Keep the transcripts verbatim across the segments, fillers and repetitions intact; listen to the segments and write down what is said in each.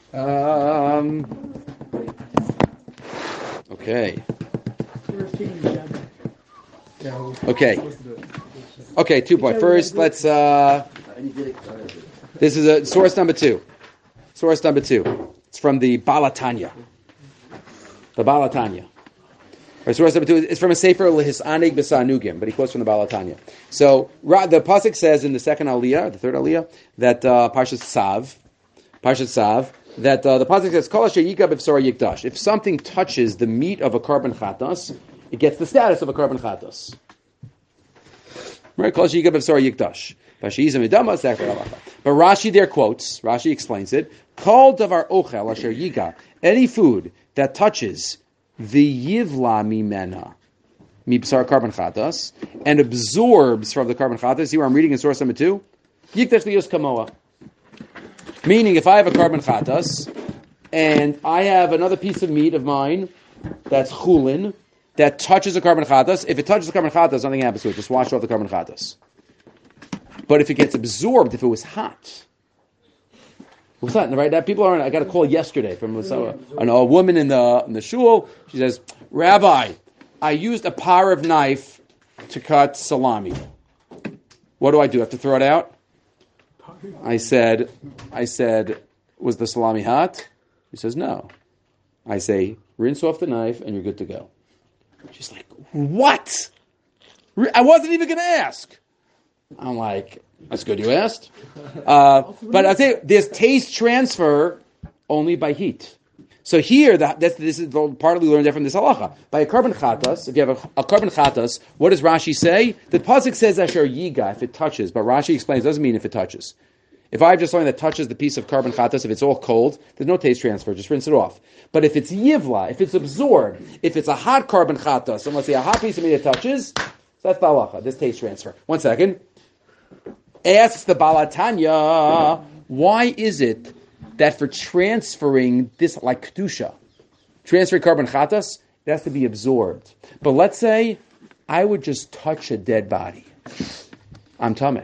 Um, okay. Okay. Okay, two point. First, let's, uh, this is a source number two. Source number two. It's from the Balatanya. The Balatanya. Or source number two is from a Sefer Lehisanig B'Sanugim, but he quotes from the Balatanya. So, the Pasuk says in the second Aliyah, the third Aliyah, that, uh, Parshat Tzav, Parshat Tzav, that uh, the Pasuk says, Kol asher yikab b'sar yikdash. If something touches the meat of a carbon chatas, it gets the status of a carbon chatas. Right? Kol asher yikab b'sar yikdash. But Rashi there quotes, Rashi explains it, Kol davar ochel asher yiga, any food that touches the yivla mimena, mibsar carbon chatas, and absorbs from the carbon chatas, see where I'm reading in source number two? Yikdash liyos kamoa. Meaning, if I have a carbon chatas, and I have another piece of meat of mine, that's chulin, that touches a carbon chatas, if it touches the carbon chatas, nothing happens to it, just wash off the carbon chatas. But if it gets absorbed, if it was hot, what's that, right? Now, people aren't, I got a call yesterday from a, a, a woman in the, in the shul. She says, Rabbi, I used a Parav knife to cut salami. What do I do? I have to throw it out? I said, I said, was the salami hot? He says, no. I say, rinse off the knife and you're good to go. She's like, what? I wasn't even going to ask. I'm like, that's good you asked. Uh, but I say there's taste transfer only by heat. So here, the, that's, this is partly learned from this halacha. By a carbon chatas, if you have a, a carbon chatas, what does Rashi say? The pasuk says asher yiga, if it touches, but Rashi explains it doesn't mean if it touches. If I have just something that touches the piece of carbon chatas, if it's all cold, there's no taste transfer, just rinse it off. But if it's yivla, if it's absorbed, if it's a hot carbon chatas, and let's say a hot piece of meat that touches, so that's the halacha, this taste transfer. One second. Asks the Balatanya, why is it that for transferring this, like kedusha, transferring carbon chatas, it has to be absorbed. But let's say I would just touch a dead body. I'm tameh.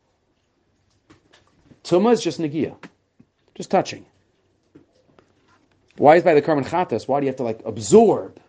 Tumah is just negiah, just touching. Why is by the carbon chatas? Why do you have to like absorb?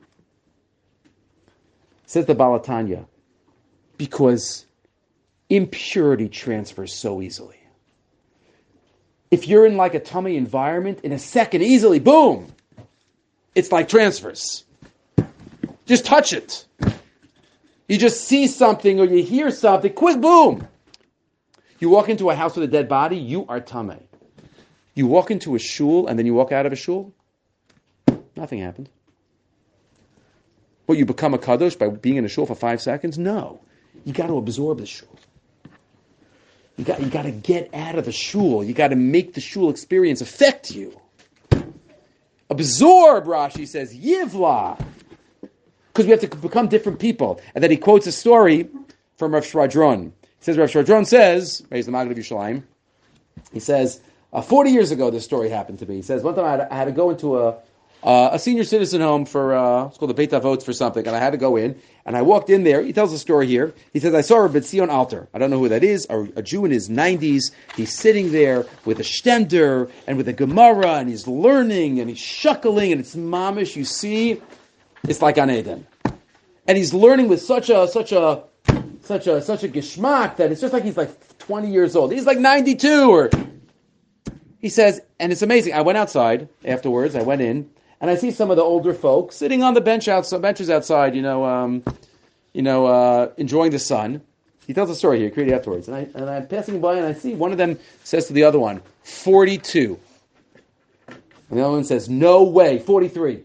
Says the Balatanya, because impurity transfers so easily. If you're in like a tummy environment, in a second, easily, boom, it's like transfers. Just touch it. You just see something or you hear something, quick, boom. You walk into a house with a dead body, you are tameh. You walk into a shul and then you walk out of a shul, nothing happened. What, you become a kadosh by being in a shul for five seconds? No. You got to absorb the shul. You got, you got to get out of the shul. You got to make the shul experience affect you. Absorb, Rashi says, yivla. Because we have to become different people. And then he quotes a story from Rav Shradron. He says, Rav Shradron says, he's the Maggid of Yerushalayim, he says, uh, forty years ago this story happened to me. He says, one time I had, I had to go into a uh, a senior citizen home for, uh, it's called the Beit Avot for something, and I had to go in, and I walked in there. He tells the story here. He says, I saw Rabbi Tzion Alter. I don't know who that is, a, a Jew in his nineties. He's sitting there with a shtender and with a Gemara, and he's learning, and he's shuckling, and it's mamish, you see, it's like Gan Eden. And he's learning with such a, such a, such a, such a geschmack that it's just like he's like twenty years old. He's like ninety-two, or, he says, and it's amazing. I went outside afterwards, I went in, and I see some of the older folks sitting on the bench outside, benches outside, you know, um, you know, uh, enjoying the sun. He tells a story here, created afterwards. And, I, and I'm passing by and I see one of them says to the other one, forty-two. And the other one says, no way, forty-three.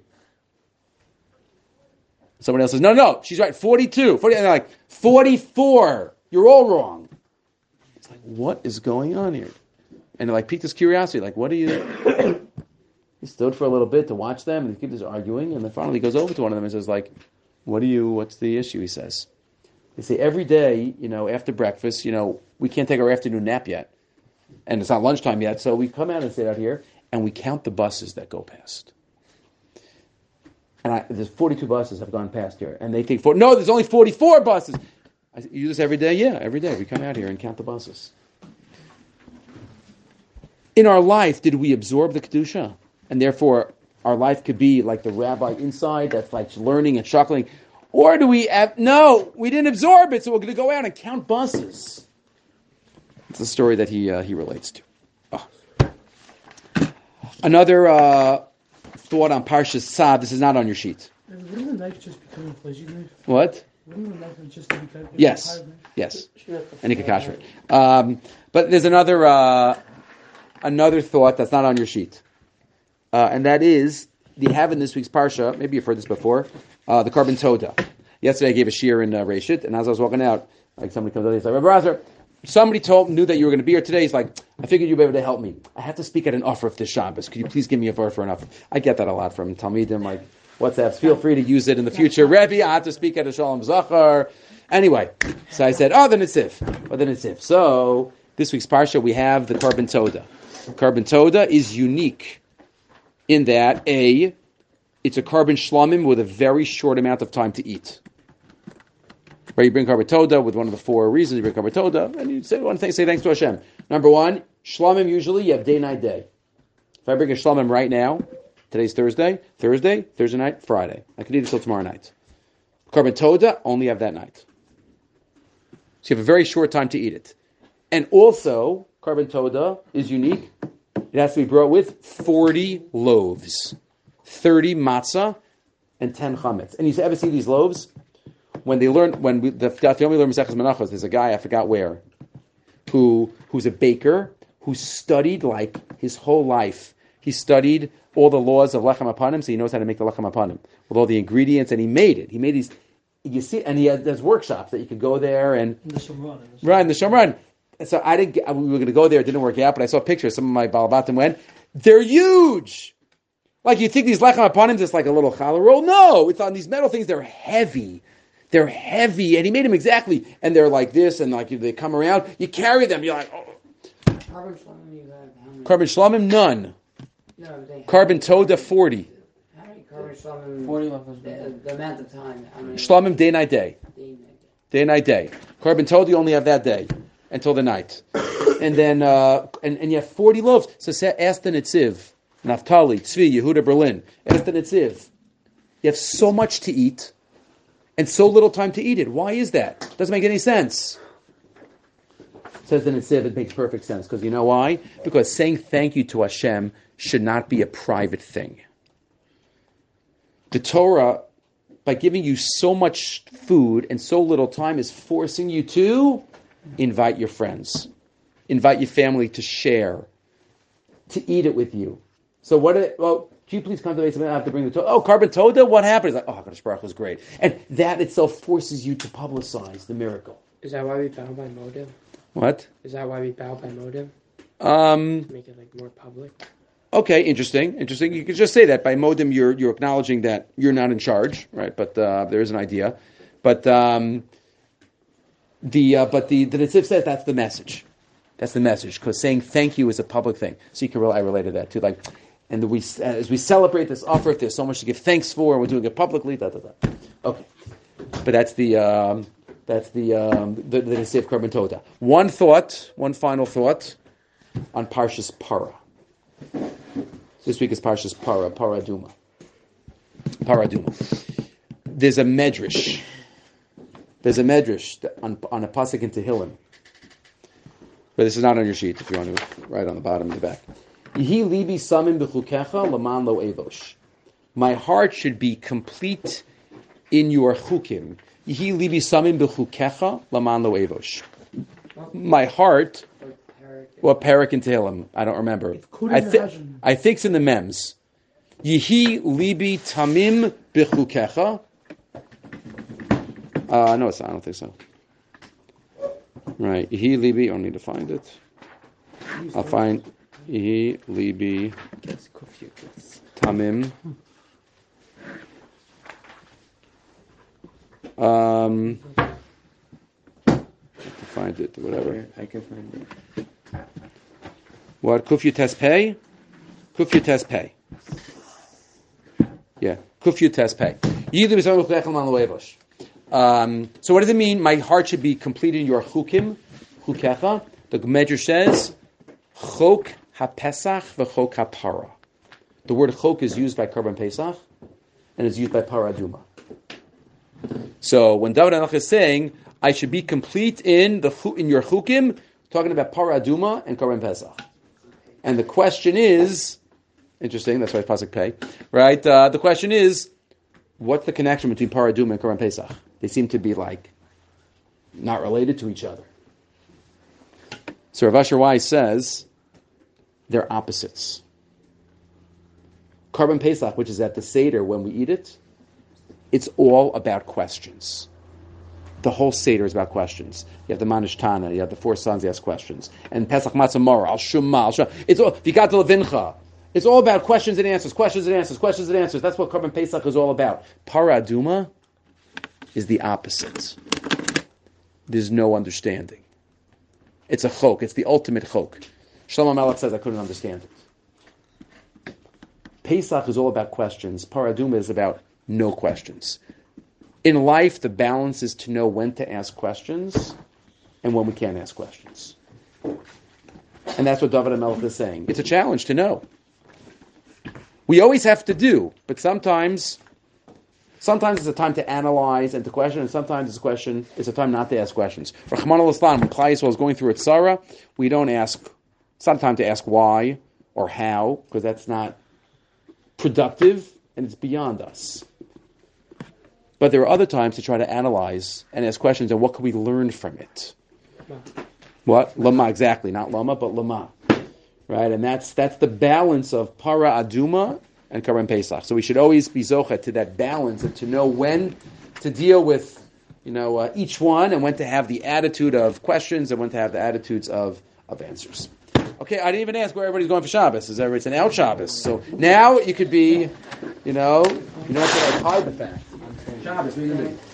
Someone else says, no, no, she's right, forty-two. forty, and they're like, forty-four. You're all wrong. It's like, what is going on here? And it like piqued his curiosity, like, what are you... He stood for a little bit to watch them, and he keeps arguing, and then finally he goes over to one of them and says, like, what do you, what's the issue, he says. They say, every day, you know, after breakfast, you know, we can't take our afternoon nap yet, and it's not lunchtime yet, so we come out and sit out here, and we count the buses that go past. And I, there's forty-two buses have gone past here, and they think, four, no, there's only forty-four buses. I say, you do this every day? Yeah, every day. We come out here and count the buses. In our life, did we absorb the Kedusha? And therefore, our life could be like the rabbi inside that's like learning and chuckling. Or do we have, no, we didn't absorb it, so we're going to go out and count buses. It's a story that he uh, he relates to. Oh. Another uh, thought on Parshas Tzav. This is not on your sheet. Wouldn't the knife just become a fleshy knife? What? Wouldn't the knife just become like yes. a knife? Yes. And you can cash it. Um, but there's another uh, another thought that's not on your sheet. Uh, and that is, you have in this week's Parsha, maybe you've heard this before, uh, the Korban Toda. Yesterday I gave a shiur in uh, Reshit, and as I was walking out, like somebody comes over, he's like, Rabbi Razor, somebody told knew that you were going to be here today. He's like, I figured you'd be able to help me. I have to speak at an offer of the Shabbos. Could you please give me a offer for an offer? I get that a lot from Talmidim, like WhatsApps. Feel free to use it in the future. Rebbe, I have to speak at a Shalom Zachar. Anyway, so I said, oh, the Nitzif. Oh, the Nitzif. So, this week's Parsha, we have the Korban Toda. Korban Toda is unique in that, A, it's a Korban Shlomim with a very short amount of time to eat. Where you bring Korban Toda with one of the four reasons you bring Korban Toda, and you say one thing, say thanks to Hashem. Number one, Shlomim usually you have day, night, day. If I bring a Shlomim right now, today's Thursday, Thursday, Thursday night, Friday. I can eat it till tomorrow night. Korban Toda, only have that night. So you have a very short time to eat it. And also, Korban Toda is unique. It has to be brought with forty loaves, thirty matzah, and ten chametz. And you ever see these loaves? When they learn, when we, the family learn Maseches Menachos, there's a guy, I forgot where, who who's a baker, who studied like his whole life. He studied all the laws of Lechem Apanim, so he knows how to make the Lechem Apanim, with all the ingredients, and he made it. He made these, you see, and he has, there's workshops that you could go there and... In the Shomron. Right, in the Shomron. And so I didn't, we were going to go there, it didn't work out, but I saw pictures, some of my Balabatim went, they're huge! Like you think these Lechem Apanim is like a little challah roll? No, it's on these metal things, they're heavy. They're heavy, and he made them exactly, and they're like this, and like they come around, you carry them, you're like, oh. Korban Shlomim, you have how many? Korban Shlomim, none. No, they Korban Toda, forty. How many Korban Shlomim? forty levels. The, the amount of time. How many? Shlomim, day, night, day. Day, Day, night, day. Korban Toda, you only have that day, until the night. And then, uh, and, and you have forty loaves. So say, ask the Netziv, Naftali, Tzvi, Yehuda, Berlin. Ask the Netziv. You have so much to eat, and so little time to eat it. Why is that? Doesn't make any sense. Says the Netziv, it makes perfect sense. Because you know why? Because saying thank you to Hashem should not be a private thing. The Torah, by giving you so much food and so little time, is forcing you to invite your friends. Invite your family to share. To eat it with you. So what, are, well, can you please come to the basement? I have to bring the Toda. Oh, Korban Toda? What happened? It's like, oh, HaKadosh Baruch Hu was great. And that itself forces you to publicize the miracle. Is that why we bow by motive? What? Is that why we bow by motive? Um, To make it like more public? okay, interesting, interesting. You could just say that by modem, you're you're acknowledging that you're not in charge, right? But uh, there is an idea. But um, the uh, but the the Netziv says that's the message. That's the message, because saying thank you is a public thing. So you can I related that to like. And we, as we celebrate this offer, if there's so much to give thanks for, and we're doing it publicly, da da da. Okay, but that's the um, that's the um, the, the Netziv Korban Toda. One thought, one final thought on Parshas Para. This week is Parshas Para, Paraduma. Paraduma. There's a medrash. There's a medrash on on a pasuk in Tehillim. But this is not on your sheet. If you want to write on the bottom and the back. Yehi libi samim b'chukecha laman lo evosh. My heart should be complete in your chukim. Yehi libi samim b'chukecha laman lo evosh. My heart, well, parak in Tehillim, I don't remember. I, th- I think it's in the mems. Yehi libi tamim b'chukecha. Uh, no, it's not. I don't think so. Right. Yehi libi. I need to find it. I'll find. Yehi libi tamim. Um, I have to find it. Whatever. I can find it. What? Kufyu tes pei? Kufyu tes pei. Yeah. Kufyu tes pei. Yehi libi tamim b'chukecha l'man lo evosh. Um, so what does it mean? My heart should be completed in your chukim, chukecha. The Medrash says, chok HaPesach v'chok HaPara. The word chok is used by Korban Pesach, and it's used by Para Aduma. So when David HaMelech is saying, I should be complete in the in your chukim, talking about Para Aduma and Korban Pesach. And the question is, interesting, that's why it's Pasuk Pei, right? Uh, the question is, what's the connection between Para Aduma and Korban Pesach? They seem to be like, not related to each other. So Rav Asher Weiss says, they're opposites. Korban Pesach, which is at the Seder when we eat it, it's all about questions. The whole Seder is about questions. You have the Manish Tana, you have the four sons ask questions. And Pesach Matzah Mora, Al Shumma, Al Shumma. It's all, Vikat Levincha. It's all about questions and answers, questions and answers, questions and answers. That's what Korban Pesach is all about. Para Aduma is the opposite. There's no understanding. It's a chok. It's the ultimate chok. Shlomo Melech says, I couldn't understand it. Pesach is all about questions. Para Aduma is about no questions. In life, the balance is to know when to ask questions and when we can't ask questions. And that's what David HaMelech is saying. It's a challenge to know. We always have to do, but sometimes sometimes it's a time to analyze and to question, and sometimes it's a question, it's a time not to ask questions. Rahman al-Islam, when Klal Yisrael is going through a tzara, we don't ask, it's not time to ask why or how, because that's not productive and it's beyond us. But there are other times to try to analyze and ask questions, and what can we learn from it? What? Lama, exactly. Not lama, but lama. Right? And that's that's the balance of Para Aduma and Korban Pesach. So we should always be zocha to that balance and to know when to deal with, you know, uh, each one, and when to have the attitude of questions and when to have the attitudes of, of answers. Okay, I didn't even ask where everybody's going for Shabbos. Is everybody, it's an out Shabbos. So now you could be, you know, you don't have to like hide the fact. Shabbos, what are you going to do?